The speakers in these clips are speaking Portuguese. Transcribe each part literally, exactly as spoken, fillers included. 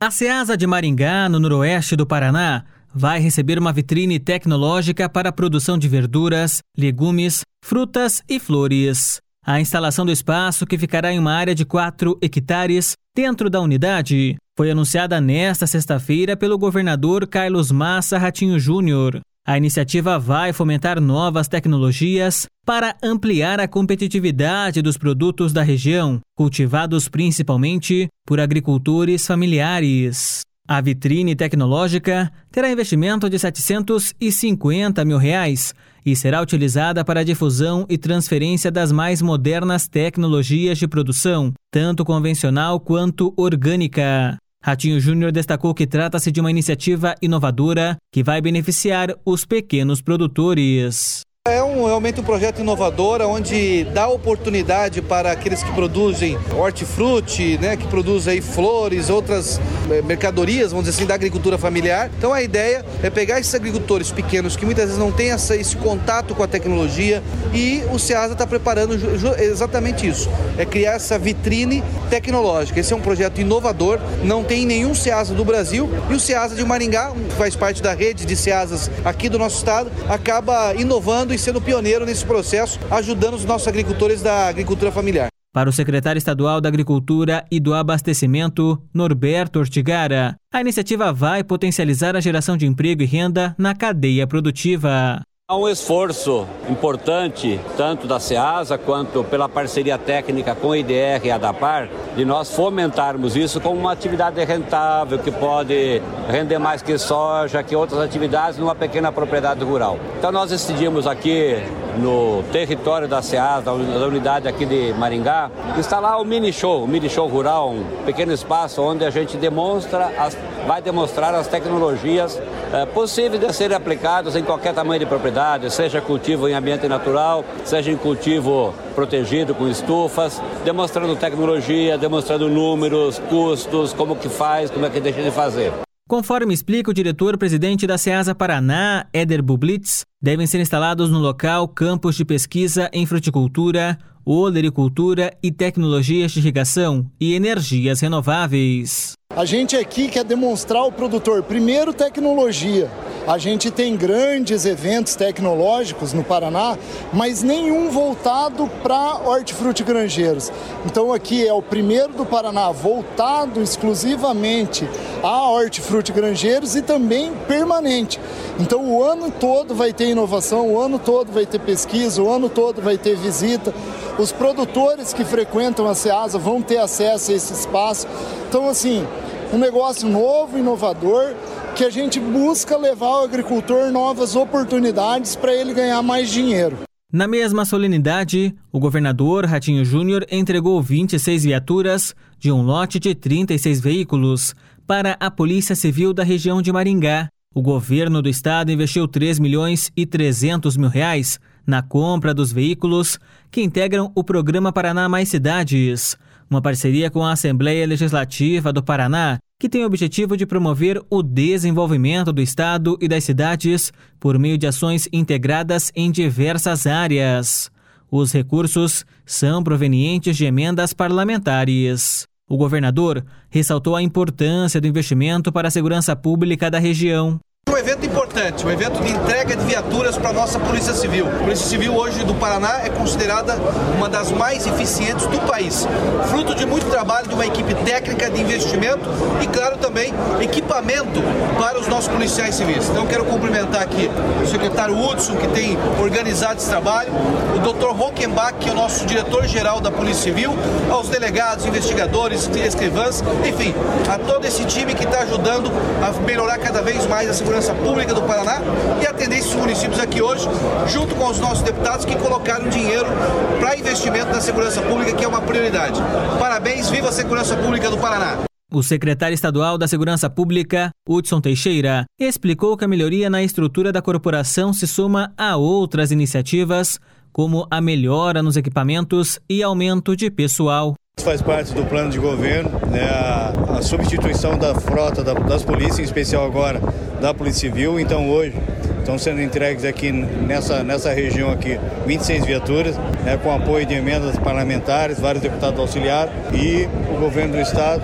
A Ceasa de Maringá, no noroeste do Paraná, vai receber uma vitrine tecnológica para a produção de verduras, legumes, frutas e flores. A instalação do espaço, que ficará em uma área de quatro hectares dentro da unidade, foi anunciada nesta sexta-feira pelo governador Carlos Massa Ratinho Júnior. A iniciativa vai fomentar novas tecnologias para ampliar a competitividade dos produtos da região, cultivados principalmente por agricultores familiares. A vitrine tecnológica terá investimento de setecentos e cinquenta mil reais e será utilizada para a difusão e transferência das mais modernas tecnologias de produção, tanto convencional quanto orgânica. Ratinho Júnior destacou que trata-se de uma iniciativa inovadora que vai beneficiar os pequenos produtores. É um, realmente um projeto inovador, onde dá oportunidade para aqueles que produzem hortifruti, né, que produzem aí flores, outras mercadorias, vamos dizer assim, da agricultura familiar. Então a ideia é pegar esses agricultores pequenos que muitas vezes não têm essa, esse contato com a tecnologia, e o Ceasa está preparando exatamente isso, é criar essa vitrine tecnológica. Esse é um projeto inovador, não tem nenhum Ceasa do Brasil, e o Ceasa de Maringá, que faz parte da rede de Ceasas aqui do nosso estado, acaba inovando e sendo pioneiro nesse processo, ajudando os nossos agricultores da agricultura familiar. Para o secretário estadual da Agricultura e do Abastecimento, Norberto Ortigara, a iniciativa vai potencializar a geração de emprego e renda na cadeia produtiva. Há um esforço importante, tanto da Ceasa quanto pela parceria técnica com o I D R e a ADAPAR, de nós fomentarmos isso como uma atividade rentável, que pode render mais que soja, que outras atividades numa pequena propriedade rural. Então nós decidimos aqui no território da Ceasa, da unidade aqui de Maringá, instalar o mini show, o mini show rural, um pequeno espaço onde a gente demonstra, as, vai demonstrar as tecnologias é, possíveis de serem aplicadas em qualquer tamanho de propriedade, seja cultivo em ambiente natural, seja em cultivo protegido com estufas, demonstrando tecnologia, demonstrando números, custos, como que faz, como é que deixa de fazer. Conforme explica o diretor-presidente da Ceasa Paraná, Éder Bublitz, devem ser instalados no local campos de pesquisa em fruticultura, olericultura e tecnologias de irrigação e energias renováveis. A gente aqui quer demonstrar ao produtor, primeiro, tecnologia. A gente tem grandes eventos tecnológicos no Paraná, mas nenhum voltado para hortifrutigranjeiros. Então aqui é o primeiro do Paraná voltado exclusivamente a hortifrutigranjeiros e também permanente. Então o ano todo vai ter inovação, o ano todo vai ter pesquisa, o ano todo vai ter visita. Os produtores que frequentam a Ceasa vão ter acesso a esse espaço. Então assim, um negócio novo, inovador, que a gente busca levar ao agricultor novas oportunidades para ele ganhar mais dinheiro. Na mesma solenidade, o governador Ratinho Júnior entregou vinte e seis viaturas de um lote de trinta e seis veículos para a Polícia Civil da região de Maringá. O governo do estado investiu três milhões e trezentos mil reais na compra dos veículos que integram o programa Paraná Mais Cidades, uma parceria com a Assembleia Legislativa do Paraná, que tem o objetivo de promover o desenvolvimento do estado e das cidades por meio de ações integradas em diversas áreas. Os recursos são provenientes de emendas parlamentares. O governador ressaltou a importância do investimento para a segurança pública da região. Um evento importante, um evento de entrega de viaturas para a nossa Polícia Civil. A Polícia Civil hoje do Paraná é considerada uma das mais eficientes do país, fruto de muito trabalho de uma equipe técnica de investimento e, claro, também equipamento para os nossos policiais civis. Então quero cumprimentar aqui o secretário Hudson, que tem organizado esse trabalho, o doutor Rockenbach, que é o nosso diretor-geral da Polícia Civil, aos delegados, investigadores, escrivãs, enfim, a todo esse time que está ajudando a melhorar cada vez mais a segurança Pública do Paraná e atender esses municípios aqui hoje, junto com os nossos deputados que colocaram dinheiro para investimento na segurança pública, que é uma prioridade. Parabéns, viva a segurança pública do Paraná! O secretário estadual da Segurança Pública, Hudson Teixeira, explicou que a melhoria na estrutura da corporação se soma a outras iniciativas, como a melhora nos equipamentos e aumento de pessoal. Faz parte do plano de governo, né, a, a substituição da frota da, das polícias, em especial agora da Polícia Civil. Então hoje estão sendo entregues aqui nessa, nessa região aqui vinte e seis viaturas, né, com apoio de emendas parlamentares, vários deputados auxiliares e o governo do estado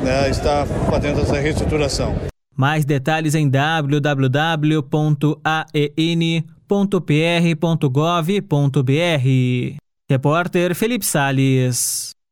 né, está fazendo essa reestruturação. Mais detalhes em w w w ponto a e n ponto p r ponto gov ponto b r. Repórter Felipe Salles.